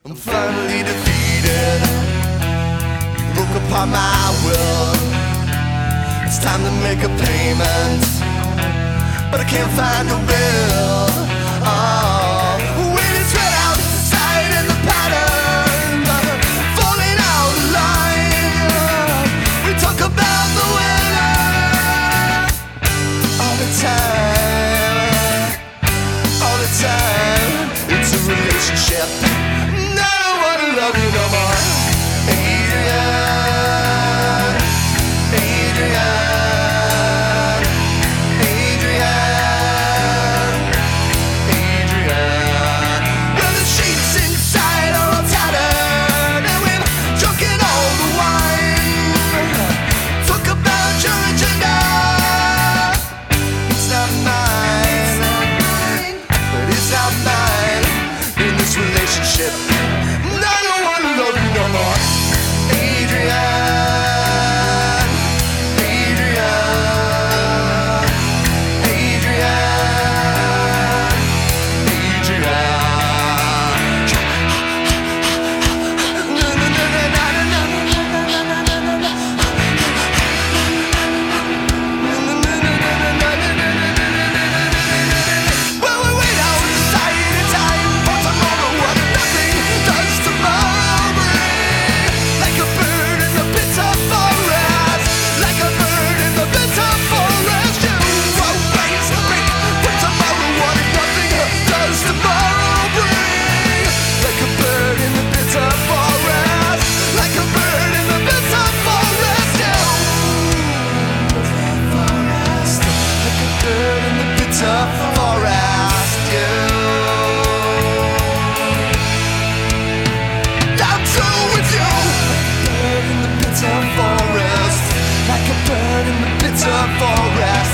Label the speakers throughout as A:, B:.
A: I'm finally defeated. You broke apart my world. It's time to make a payment, but I can't find a bill. Oh, when it's red outside in the pattern, falling out of line. We talk about the weather all the time, all the time. It's a relationship. I don't wanna love you no more, Adrian, Adrian, Adrian, Adrian. Well, the sheets inside are all tattered, and we've drunken all the wine. Talk about your agenda. It's not mine, but it's not mine in this relationship. I don't wanna love you no more, Adrian, Adrian, Adrian, Adrian. Na, na, na, na, na, na, na, na, na, na, na. Well, we wait outside in time for tomorrow, what nothing does tomorrow bring. Like a bird in the bitter forest, like a bird in the bitter forest. You always think for tomorrow, what nothing does tomorrow bring. Like a bird in the bitter forest, like a bird in the bitter forest. You forest, like a bird in the bitter forest. You. I'm true with you. Bird in the bitter forest, like a bird in the bitter forest.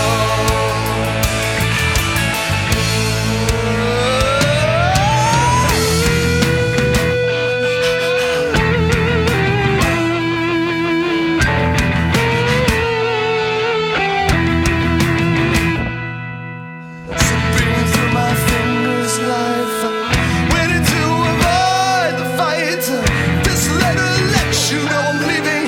A: Slipping through my fingers, life, waiting to avoid the fight. This letter lets you know I'm leaving.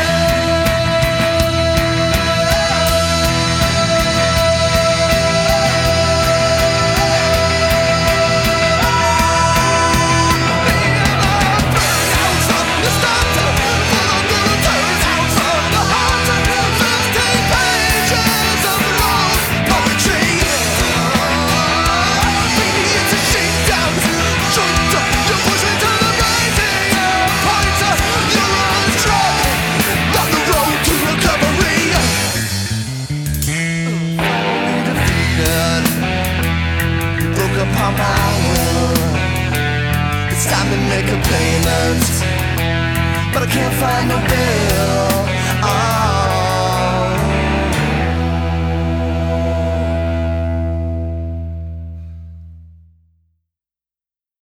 A: Upon my world, it's time to make a payment, but I can't find no bill.